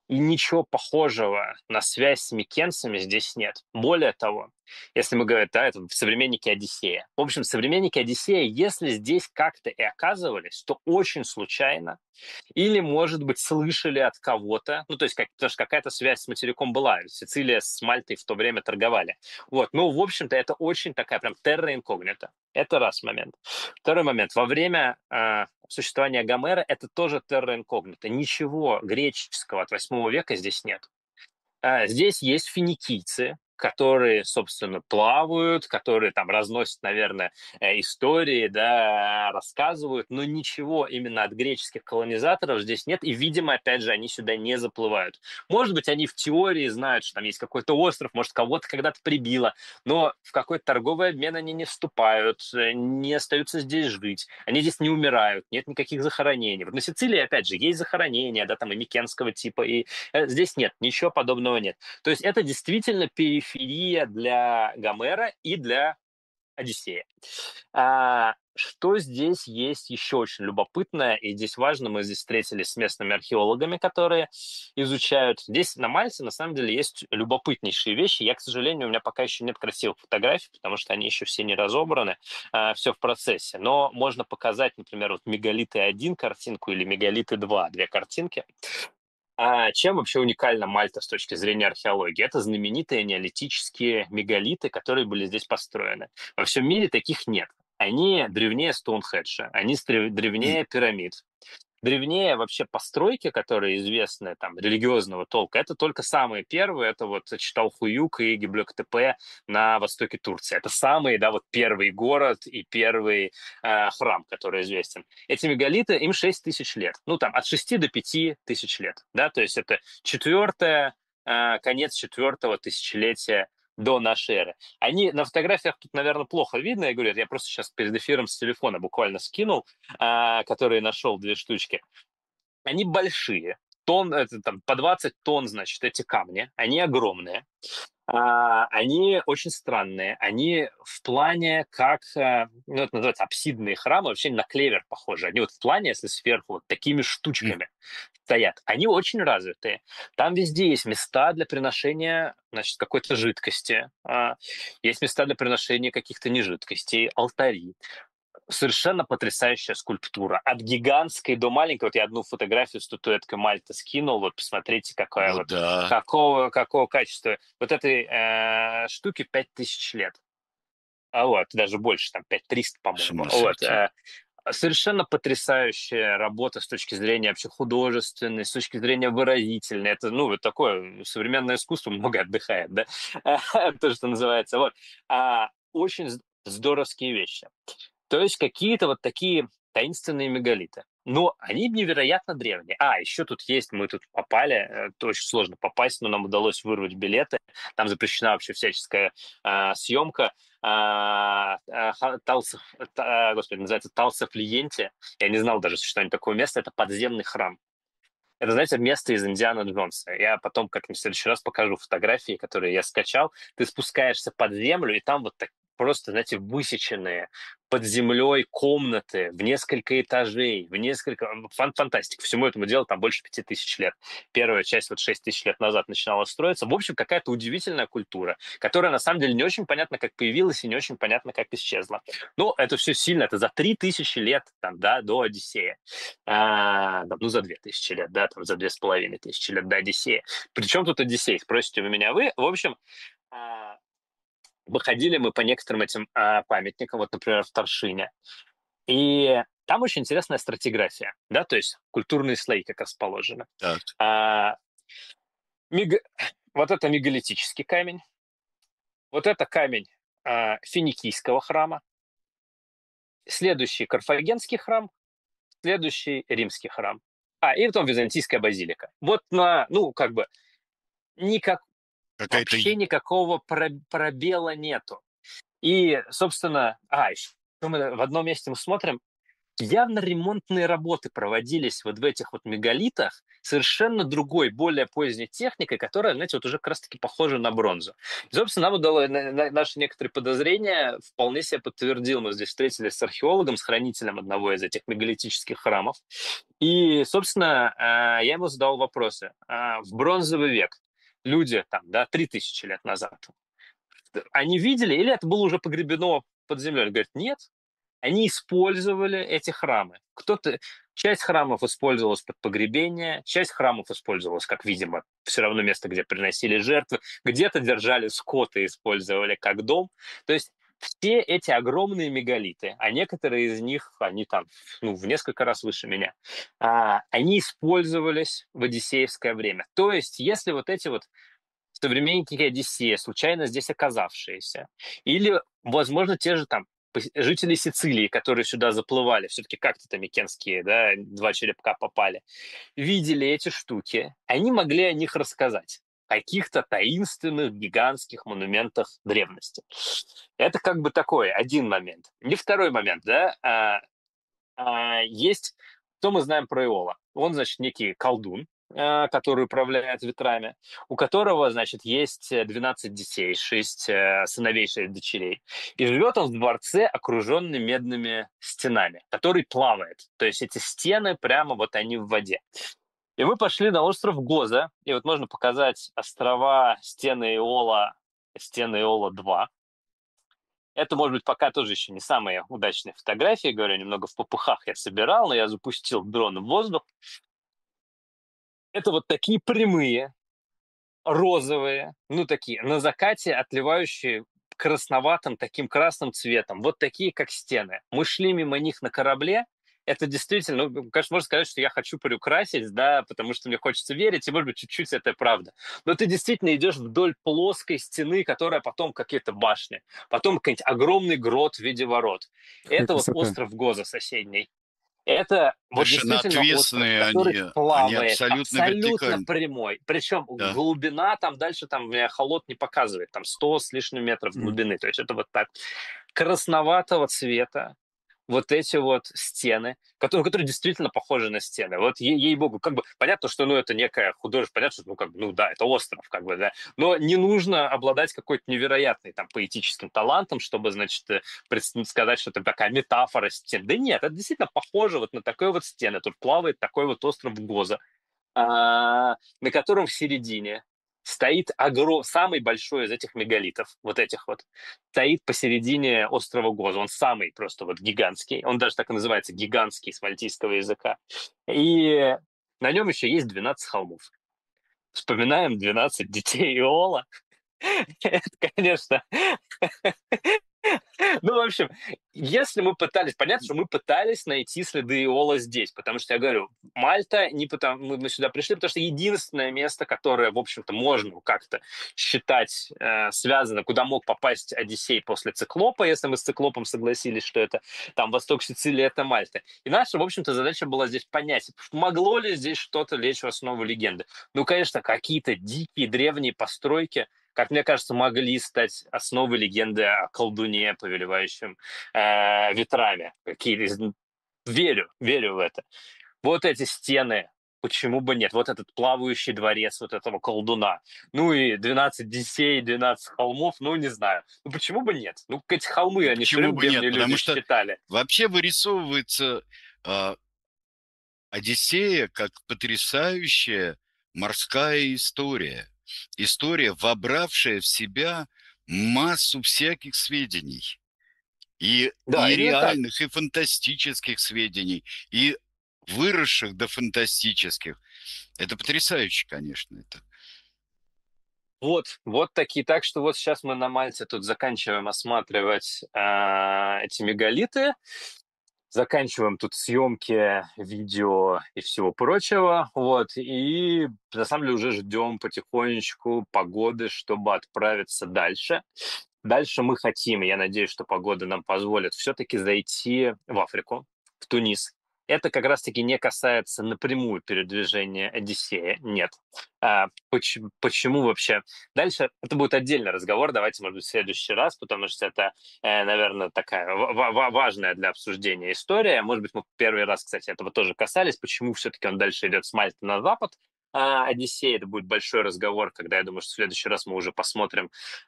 И ничего похожего на связь с микенцами здесь нет. Более того, если мы говорим, да, это современники Одиссея. В общем, современники Одиссея, если здесь как-то и оказывались, то очень случайно, или, может быть, слышали от кого-то, ну, то есть, потому что какая-то связь с материком была, Сицилия с Мальтой в то время торговали. Вот, ну, в общем-то, это очень такая прям терра инкогнита. Это раз момент. Второй момент. Во время существования Гомера это тоже терра инкогнита. Ничего греческого от 8 века здесь нет. Здесь есть финикийцы, которые, собственно, плавают, которые там разносят, наверное, истории, да, рассказывают, но ничего именно от греческих колонизаторов здесь нет, и, видимо, опять же, они сюда не заплывают. Может быть, они в теории знают, что там есть какой-то остров, может, кого-то когда-то прибило, но в какой-то торговый обмен они не вступают, не остаются здесь жить, они здесь не умирают, нет никаких захоронений. Вот на Сицилии, опять же, есть захоронения, да, там и микенского типа, и здесь нет, ничего подобного нет. То есть это действительно периферия для Гомера и для Одиссея. Что здесь есть еще очень любопытное, и здесь важно, мы здесь встретились с местными археологами, которые изучают. Здесь на Мальте, на самом деле, есть любопытнейшие вещи. Я, к сожалению, у меня пока еще нет красивых фотографий, потому что они еще все не разобраны, все в процессе. Но можно показать, например, вот «Мегалиты-1» картинку или «Мегалиты-2» две картинки. Чем вообще уникальна Мальта с точки зрения археологии? Это знаменитые неолитические мегалиты, которые были здесь построены. Во всем мире таких нет. Они древнее Стоунхеджа, они древнее пирамид. Древнее вообще постройки, которые известны там религиозного толка, это только самые первые, это вот Читалхуюк и Геблек-Тепе на востоке Турции. Это самый, да, вот первый город и первый храм, который известен. Эти мегалиты, им 6 тысяч лет. Ну, там, от 6 до 5 тысяч лет, да, то есть это конец четвертого тысячелетия до нашей эры. Они на фотографиях тут, наверное, плохо видно. Я говорю, я просто сейчас перед эфиром с телефона буквально скинул, которые нашел две штучки. Они большие. Это там по 20 тонн, значит, эти камни. Они огромные. Они очень странные. Они в плане как, ну, это называется апсидные храмы, вообще на клевер похожи. Они вот в плане, если сверху, вот такими штучками стоят. Они очень развитые. Там везде есть места для приношения, значит, какой-то жидкости. Есть места для приношения каких-то нежидкостей, алтари. Совершенно потрясающая скульптура. От гигантской до маленькой. Вот я одну фотографию с статуэткой Мальта скинул. Вот посмотрите, какая вот, да. какого качества. Вот этой штуке 5000 лет. Вот, даже больше, там 5300, С по-моему. ума Вот. сойти. Совершенно потрясая работа с точки зрения вообще художественной, с точки зрения выразительной. Это, ну, вот такое современное искусство много отдыхает, да? То, что называется. Вот. Очень здоровские вещи. То есть какие-то вот такие таинственные мегалиты. Но они невероятно древние. Еще тут есть, мы тут попали, это очень сложно попасть, но нам удалось вырвать билеты. Там запрещена вообще всяческая съемка. Господи, называется Талсов Лиенте. Я не знал даже, что такое место. Это подземный храм. Это, знаете, место из Индиана Джонса. Я потом как-нибудь в следующий раз покажу фотографии, которые я скачал. Ты спускаешься под землю, и там вот так просто, знаете, высеченные под землей комнаты в несколько этажей, в несколько... Фантастика. Всему этому делу там больше 5000 лет. Первая часть вот 6000 лет назад начинала строиться. В общем, какая-то удивительная культура, которая на самом деле не очень понятно, как появилась, и не очень понятно, как исчезла. Но это все сильно. Это за 3000 лет там, да, до Одиссея. Ну, за 2000 лет, да, там, за 2500 лет до Одиссея. Причем тут Одиссей? Спросите вы меня вы. В общем, выходили мы по некоторым этим памятникам, вот, например, в Торшине, и там очень интересная стратиграфия, да, то есть культурные слои как расположены. Так. Вот это мегалитический камень, вот это камень финикийского храма, следующий карфагенский храм, следующий римский храм, и потом византийская базилика. Вот ну, как бы, вообще никакого пробела нету. И, собственно, еще мы в одном месте мы смотрим, явно ремонтные работы проводились вот в этих вот мегалитах совершенно другой, более поздней техникой, которая, знаете, вот уже как раз-таки похожа на бронзу. И, собственно, нам удалось, наши некоторые подозрения вполне себе подтвердил. Мы здесь встретились с археологом, с хранителем одного из этих мегалитических храмов. И, собственно, я ему задал вопросы. В бронзовый век люди, там, да, 3000 лет назад, они видели, или это было уже погребено под землей? Он говорит, нет, они использовали эти храмы. Часть храмов использовалась под погребение, часть храмов использовалась как, видимо, все равно место, где приносили жертвы, где-то держали скот и использовали как дом. То есть все эти огромные мегалиты, а некоторые из них, они там, в несколько раз выше меня, они использовались в одиссеевское время. То есть если вот эти вот современники Одиссея, случайно здесь оказавшиеся, или, возможно, те же там жители Сицилии, которые сюда заплывали, все-таки как-то микенские, да, 2 черепка попали, видели эти штуки, они могли о них рассказать, каких-то таинственных гигантских монументах древности. Это как бы такой один момент. И второй момент, да, есть, что мы знаем про Иола? Он, значит, некий колдун, который управляет ветрами, у которого, значит, есть 12 детей, 6 сыновей, 6 дочерей. И живет он в дворце, окруженный медными стенами, который плавает. То есть эти стены прямо вот они в воде. И мы пошли на остров Гоза, и вот можно показать острова стены Иола 2. Это, может быть, пока тоже еще не самые удачные фотографии, говорю, немного в попыхах я собирал, но я запустил дрон в воздух. Это вот такие прямые, розовые, такие, на закате отливающие красноватым, таким красным цветом. Вот такие, как стены. Мы шли мимо них на корабле. Это действительно, конечно, можно сказать, что я хочу приукрасить, да, потому что мне хочется верить, и, может быть, чуть-чуть это правда. Но ты действительно идешь вдоль плоской стены, которая потом какие-то башни, потом какой-нибудь огромный грот в виде ворот. Какая Это вот красота. остров Гоза соседний. Это вот Совершенно действительно остров, ответственные который они плавает абсолютно абсолютно вертикальны. прямой. Причем Да. глубина там дальше, там меня холод не показывает, там 100 с лишним метров М. глубины. То есть это вот так красноватого цвета, вот эти вот стены, которые действительно похожи на стены. Вот ей-богу, как бы понятно, что это некая художественная, понятно, что да, это остров, как бы, да, но не нужно обладать какой-то невероятной там поэтическим талантом, чтобы, значит, сказать, что это такая метафора стен. Да нет, это действительно похоже вот на такой вот стены. Тут плавает такой вот остров Гоза, на котором в середине стоит самый большой из этих мегалитов, вот этих вот, стоит посередине острова Гоза. Он самый просто вот гигантский. Он даже так и называется, гигантский с мальтийского языка. И на нем еще есть 12 холмов. Вспоминаем 12 детей Иола. Это, конечно, в общем, если мы пытались, понятно, что мы пытались найти следы Иола здесь, потому что, я говорю, Мальта, не потому, мы сюда пришли, потому что единственное место, которое, в общем-то, можно как-то считать связано, куда мог попасть Одиссей после Циклопа, если мы с Циклопом согласились, что это там восток Сицилии, это Мальта. И наша, в общем-то, задача была здесь понять, могло ли здесь что-то лечь в основу легенды. Конечно, какие-то дикие древние постройки, как мне кажется, могли стать основой легенды о колдуне, повелевающем ветрами. Верю в это. Вот эти стены, почему бы нет? Вот этот плавающий дворец вот этого колдуна. И 12 детей, 12 холмов, не знаю. Почему бы нет? Эти холмы, они все Почему время бы нет? древние люди Потому что считали. вообще вырисовывается Одиссея как потрясающая морская история. История, вобравшая в себя массу всяких сведений. И Да, именно так. реальных, и фантастических сведений, и выросших до фантастических. Это потрясающе, конечно. Это. Вот такие. Так что вот сейчас мы на Мальте тут заканчиваем осматривать эти мегалиты. Заканчиваем тут съемки, видео и всего прочего. И на самом деле уже ждем потихонечку погоды, чтобы отправиться дальше. Дальше мы хотим, я надеюсь, что погода нам позволит все-таки зайти в Африку, в Тунис. это как раз-таки не касается напрямую передвижения Одиссея. Нет. Почему вообще? Дальше это будет отдельный разговор. Давайте, может быть, в следующий раз, потому что это, наверное, такая важная для обсуждения история. Может быть, мы первый раз, кстати, этого тоже касались. Почему все-таки он дальше идет с Мальты на запад? Одиссей, это будет большой разговор, когда я думаю, что в следующий раз мы уже посмотрим,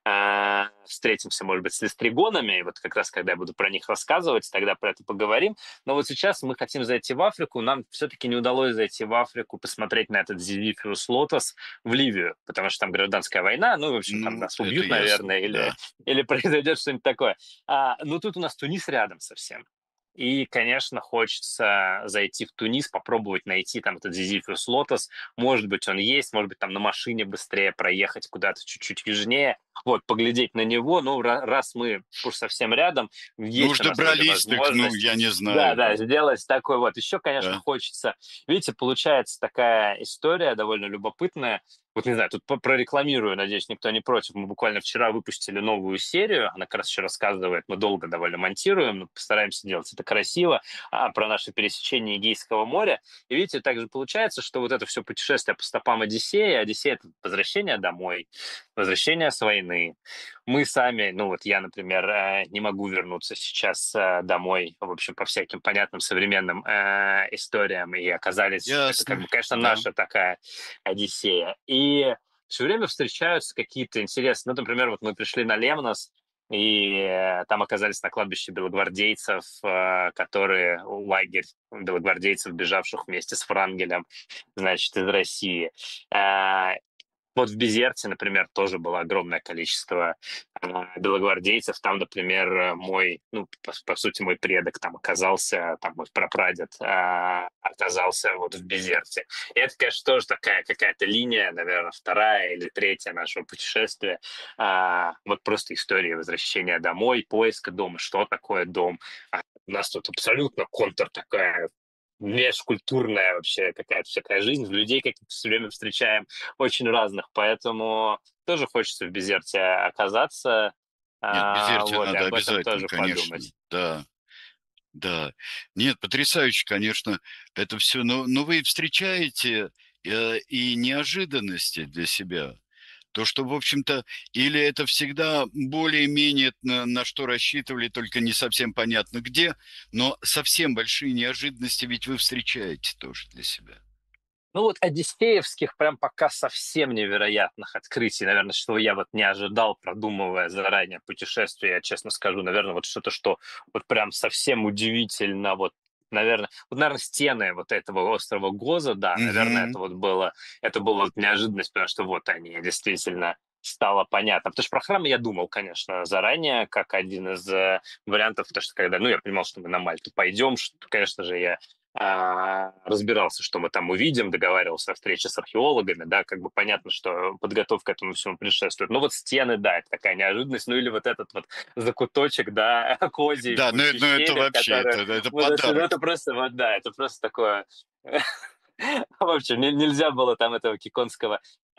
встретимся, может быть, с листригонами, и вот как раз когда я буду про них рассказывать, тогда про это поговорим. Но вот сейчас мы хотим зайти в Африку, нам все-таки не удалось зайти в Африку, посмотреть на этот Зизифиус Лотос в Ливию, потому что там гражданская война, ну, в общем, там Ну, нас это убьют, ясно, наверное, да. или произойдет что-нибудь такое. Но тут у нас Тунис рядом совсем. И, конечно, хочется зайти в Тунис, попробовать найти там этот Зизифиус Лотос. Может быть, он есть, может быть, там на машине быстрее проехать куда-то чуть-чуть южнее. Вот, поглядеть на него. Ну, раз мы уж совсем рядом, Ну есть уж у нас вроде добрались, так, ну, возможность. я не Да, да, знаю, сделать такой вот. Еще, конечно, да. хочется. Видите, получается такая история довольно любопытная. Вот не знаю, тут прорекламирую, надеюсь, никто не против. Мы буквально вчера выпустили новую серию. Она как раз еще рассказывает, мы долго довольно монтируем, но постараемся делать это красиво, про наше пересечение Эгейского моря. И видите, также получается, что вот это все путешествие по стопам Одиссея, Одиссея — это возвращение домой, возвращение с войны. Мы сами, ну вот я, например, не могу вернуться сейчас домой, в общем, по всяким понятным современным историям, и оказались, это как Ясно, бы, конечно, да. наша такая Одиссея. И все время встречаются какие-то интересные, ну, например, вот мы пришли на Лемнос, и там оказались на кладбище белогвардейцев, которые лагерь белогвардейцев, бежавших вместе с Франгелем, значит, из России. Э, вот в Безерте, например, тоже было огромное количество белогвардейцев. Там, например, мой, ну, по сути, мой предок там оказался, там мой прапрадед оказался вот в Безерте. И это, конечно, тоже такая какая-то линия, наверное, вторая или третья нашего путешествия. Вот просто история возвращения домой, поиска дома, что такое дом. У нас тут абсолютно контр такая межкультурная вообще какая-то всякая жизнь, людей каких-то все время встречаем очень разных, поэтому тоже хочется в Безерте оказаться, Нет, Безерте вот, и надо об этом обязательно, тоже конечно, подумать. да. Да. Нет, потрясающе, конечно, это все. Но вы встречаете, и неожиданности для себя? То, что, в общем-то, или это всегда более-менее на что рассчитывали, только не совсем понятно где, но совсем большие неожиданности ведь вы встречаете тоже для себя. Ну вот одиссеевских прям пока совсем невероятных открытий, наверное, что я вот не ожидал, продумывая заранее путешествие, я честно скажу, наверное, вот что-то, что вот прям совсем удивительно, вот, наверное, стены вот этого острова Гоза, да, наверное, Мгм. это была вот неожиданность, потому что вот они действительно стало понятно. Потому что про храмы я думал, конечно, заранее, как один из вариантов, потому что когда, ну, я понимал, что мы на Мальту пойдем, что, конечно же, я разбирался, что мы там увидим, договаривался о встрече с археологами, да, как бы понятно, что подготовка к этому всему предшествует. Но вот стены, да, это такая неожиданность, ну или вот этот вот закуточек, да, козий Да, в но это пещере, в вообще, которой это мы зашли, ну подарок. это просто, вот, да, это просто такое. В общем, нельзя было там этого киконского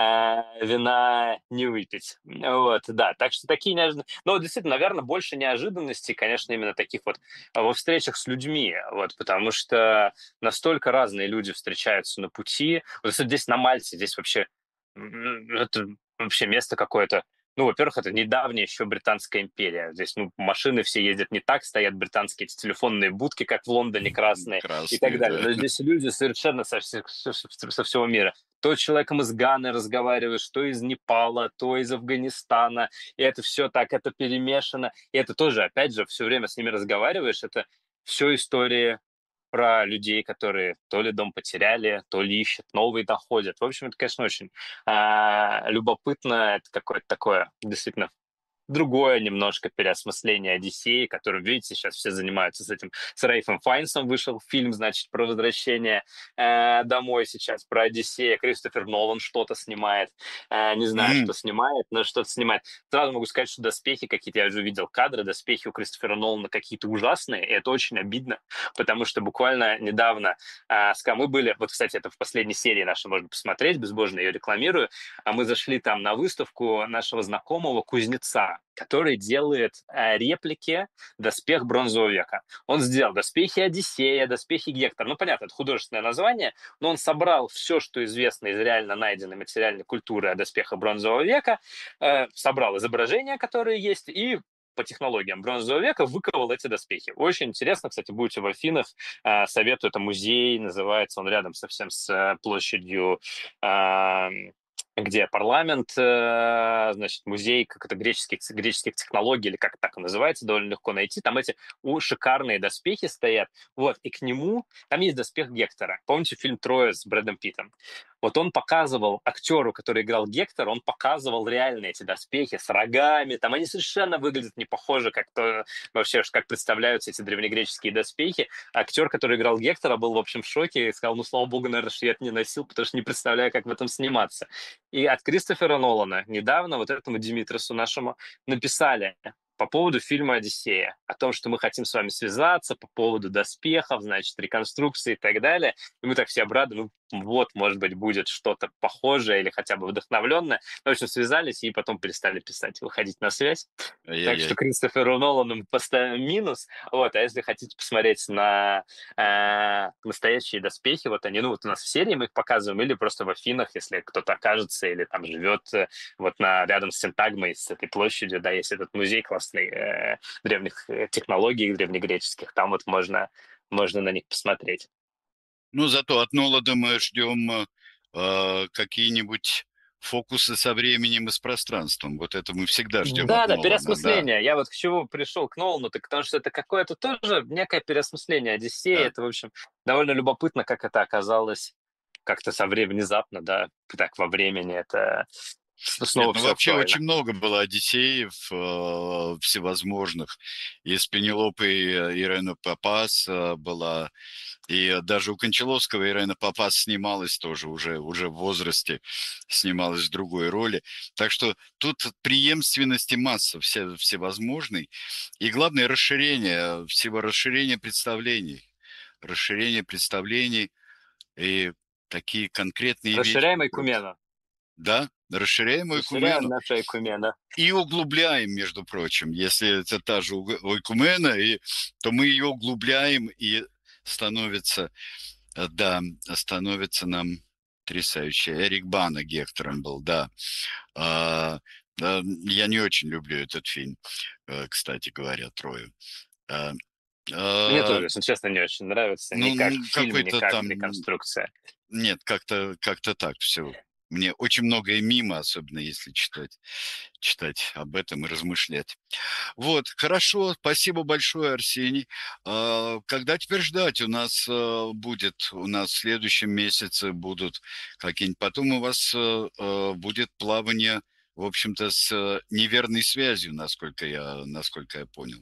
вина не выпить. Вот, да. Так что такие неожиданности. Но действительно, наверное, больше неожиданностей, конечно, именно таких вот во встречах с людьми. Вот, потому что настолько разные люди встречаются на пути. Вот кстати, здесь на Мальте, здесь вообще это вообще место какое-то. Ну, во-первых, это недавняя еще Британская империя. Здесь, ну, машины все ездят не так, стоят британские эти телефонные будки, как в Лондоне, красные и так Красные, далее. да. Но здесь люди совершенно со всего мира. То с человеком из Ганы разговариваешь, то из Непала, то из Афганистана. И это все так, это перемешано. И это тоже, опять же, все время с ними разговариваешь. Это все истории про людей, которые то ли дом потеряли, то ли ищут новый, находят. В общем, это, конечно, очень любопытно. Это какое-то такое действительно другое немножко переосмысление Одиссеи, которым, видите, сейчас все занимаются с этим. С Рейфом Файнсом вышел фильм, значит, про возвращение домой сейчас, про Одиссея. Кристофер Нолан что-то снимает. Не знаю, Мгм. что снимает, но что-то снимает. Сразу могу сказать, что доспехи какие-то, я уже видел кадры, доспехи у Кристофера Нолана какие-то ужасные, и это очень обидно, потому что буквально недавно мы были, вот, кстати, это в последней серии нашей можно посмотреть, безбожно ее рекламирую, а мы зашли там на выставку нашего знакомого кузнеца, чувака, который делает реплики доспех Бронзового века. Он сделал доспехи Одиссея, доспехи Гектора. Ну, понятно, это художественное название, но он собрал все, что известно из реально найденной материальной культуры о доспехах Бронзового века, собрал изображения, которые есть, и по технологиям Бронзового века выковал эти доспехи. Очень интересно, кстати, будете в Афинах, советую, это музей, называется он рядом совсем с площадью, где парламент, значит, музей как это греческих технологий, или как так он называется, довольно легко найти. Там эти шикарные доспехи стоят. Вот, и к нему, там есть доспех Гектора. Помните фильм «Троя» с Брэдом Питтом? Вот он показывал актеру, который играл Гектора, он показывал реально эти доспехи с рогами. Там они совершенно выглядят не похоже, как то вообще, как представляются эти древнегреческие доспехи. Актер, который играл Гектора, был, в общем, в шоке и сказал, ну, слава богу, наверное, что я это не носил, потому что не представляю, как в этом сниматься. И от Кристофера Нолана недавно вот этому Димитросу нашему написали по поводу фильма «Одиссея», о том, что мы хотим с вами связаться по поводу доспехов, значит, реконструкции и так далее. И мы так все обрадованы, ну, вот, может быть, будет что-то похожее или хотя бы вдохновленное. В общем, связались и потом перестали писать, выходить на связь. Так что Кристоферу Нолану поставим минус. Вот, а если хотите посмотреть на настоящие доспехи, вот они, ну, вот у нас в серии мы их показываем, или просто в Афинах, если кто-то окажется или там живет вот рядом с Синтагмой, с этой площадью, да, есть этот музей классный древних технологий, древнегреческих, там вот можно на них посмотреть. Ну, зато от Нолана мы ждем какие-нибудь фокусы со временем и с пространством. Вот это мы всегда ждем от Нолана. Переосмысление. Да. Я вот к чему пришел, к Нолану, так потому что это какое-то тоже некое переосмысление Одиссея. Да. Это, в общем, довольно любопытно, как это оказалось как-то со временем, внезапно, да, так во времени это... Снова Нет, ну вообще актуально. Очень много было Одиссеев всевозможных. И с Пенелопой Ирена Папас была, и даже у Кончаловского Ирена Папас снималась тоже уже в возрасте, снималась в другой роли. Так что тут преемственности масса всевозможной. И главное расширение представлений. Расширение представлений и такие конкретные вещи. Расширяем Айкумена. Да, расширяем ойкумену. Наша ойкумена. И углубляем, между прочим. Если это та же ойкумена, то мы ее углубляем, и становится нам потрясающе. Эрик Бана Гектором был, да. Я не очень люблю этот фильм, кстати говоря, «Трою». Мне тоже, если честно, не очень нравится. Ни как фильм, ни как реконструкция. Нет, как-то так все. Мне очень многое мимо, особенно если читать об этом и размышлять. Вот, хорошо, спасибо большое, Арсений. Когда теперь ждать? У нас в следующем месяце будут какие-нибудь... Потом у вас будет плавание, в общем-то, с неверной связью, насколько я понял.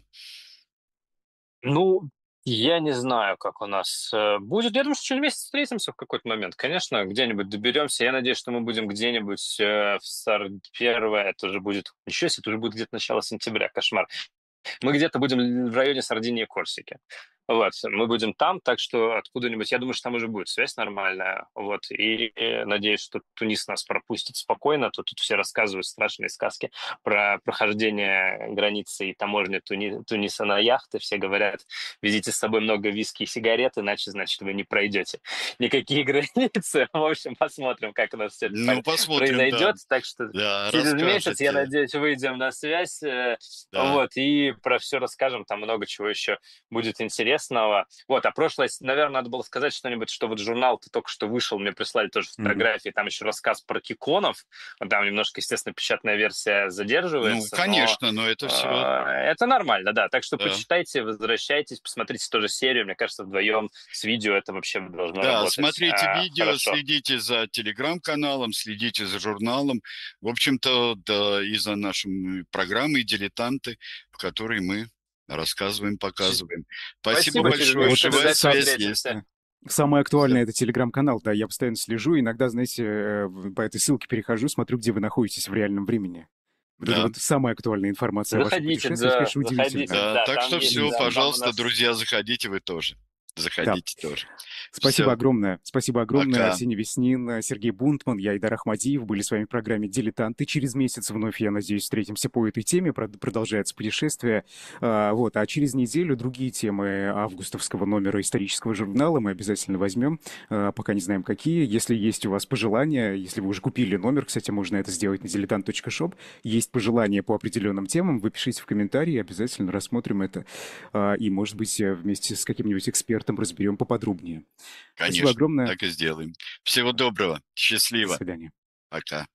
Ну, я не знаю, как у нас будет. Я думаю, что через месяц встретимся в какой-то момент. Конечно, где-нибудь доберемся. Я надеюсь, что мы будем где-нибудь в первое, это уже будет... Еще если это уже будет где-то начало сентября, кошмар. Мы где-то будем в районе Сардинии и Корсики. Вот, мы будем там, так что откуда-нибудь, я думаю, что там уже будет связь нормальная, вот, и надеюсь, что Тунис нас пропустит спокойно, то тут все рассказывают страшные сказки про прохождение границы и таможни Туниса на яхты, все говорят, везите с собой много виски и сигарет, иначе, значит, вы не пройдете никакие границы, в общем, посмотрим, как у нас все это произойдет, да. Так что через месяц, я надеюсь, выйдем на связь, вот, и про все расскажем, там много чего еще будет интересного. Вот, а прошлое, наверное, надо было сказать что-нибудь, что вот журнал-то только что вышел, мне прислали тоже фотографии, там еще рассказ про киконов, там немножко, естественно, печатная версия задерживается. Ну, конечно, но это все... Это нормально, да, так что почитайте, возвращайтесь, посмотрите тоже серию, мне кажется, вдвоем с видео это вообще должно работать. Да, смотрите видео, хорошо. Следите за телеграм-каналом, следите за журналом, в общем-то, да, и за нашей программой «Дилетанты», в которой мы рассказываем, показываем. Спасибо большое. Вот живая связь есть. Самое актуальное — это телеграм-канал, да, я постоянно слежу, иногда, знаете, по этой ссылке перехожу, смотрю, где вы находитесь в реальном времени. Вот это вот самая актуальная информация о ваших путешествиях, конечно, удивительно. Да, так что все, пожалуйста, друзья, заходите вы тоже. Да. Заходите тоже. Спасибо Все, огромное. Спасибо огромное. пока. Арсений Веснин, Сергей Бунтман, я Айдар Ахмадиев были с вами в программе «Дилетанты». Через месяц вновь, я надеюсь, встретимся по этой теме. Продолжается путешествие. Вот. А через неделю другие темы августовского номера исторического журнала мы обязательно возьмем. Пока не знаем, какие. Если есть у вас пожелания, если вы уже купили номер, кстати, можно это сделать на diletant.shop. Есть пожелания по определенным темам, вы пишите в комментарии, обязательно рассмотрим это. И, может быть, вместе с каким-нибудь экспертом разберем поподробнее. Спасибо Конечно, огромное. так и сделаем. Всего доброго, До счастливо, свидания. пока.